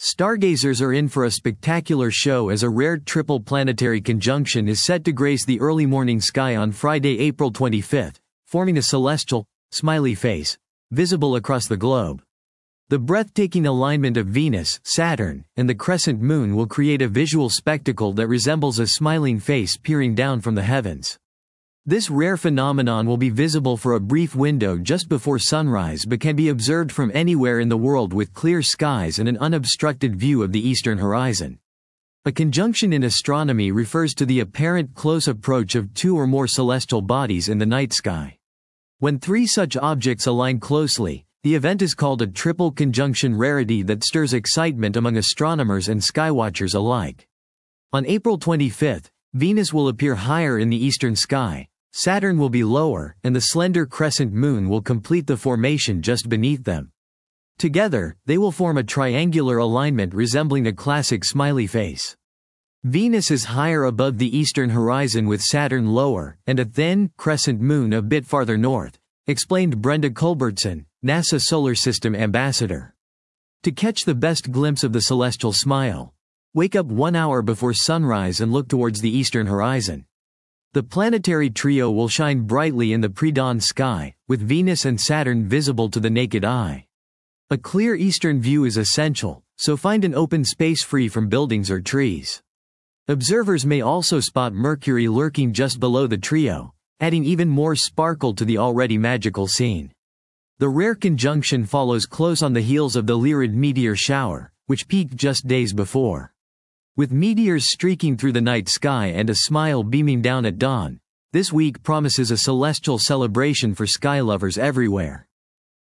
Stargazers are in for a spectacular show as a rare triple planetary conjunction is set to grace the early morning sky on Friday, April 25, forming a celestial, smiley face, visible across the globe. The breathtaking alignment of Venus, Saturn, and the crescent moon will create a visual spectacle that resembles a smiling face peering down from the heavens. This rare phenomenon will be visible for a brief window just before sunrise but can be observed from anywhere in the world with clear skies and an unobstructed view of the eastern horizon. A conjunction in astronomy refers to the apparent close approach of two or more celestial bodies in the night sky. When three such objects align closely, the event is called a triple conjunction rarity that stirs excitement among astronomers and skywatchers alike. On April 25, Venus will appear higher in the eastern sky, Saturn will be lower, and the slender crescent moon will complete the formation just beneath them. Together, they will form a triangular alignment resembling a classic smiley face. Venus is higher above the eastern horizon with Saturn lower, and a thin, crescent moon a bit farther north, explained Brenda Culbertson, NASA Solar System Ambassador. To catch the best glimpse of the celestial smile, wake up 1 hour before sunrise and look towards the eastern horizon. The planetary trio will shine brightly in the pre-dawn sky, with Venus and Saturn visible to the naked eye. A clear eastern view is essential, so find an open space free from buildings or trees. Observers may also spot Mercury lurking just below the trio, adding even more sparkle to the already magical scene. The rare conjunction follows close on the heels of the Lyrid meteor shower, which peaked just days before. With meteors streaking through the night sky and a smile beaming down at dawn, this week promises a celestial celebration for sky lovers everywhere.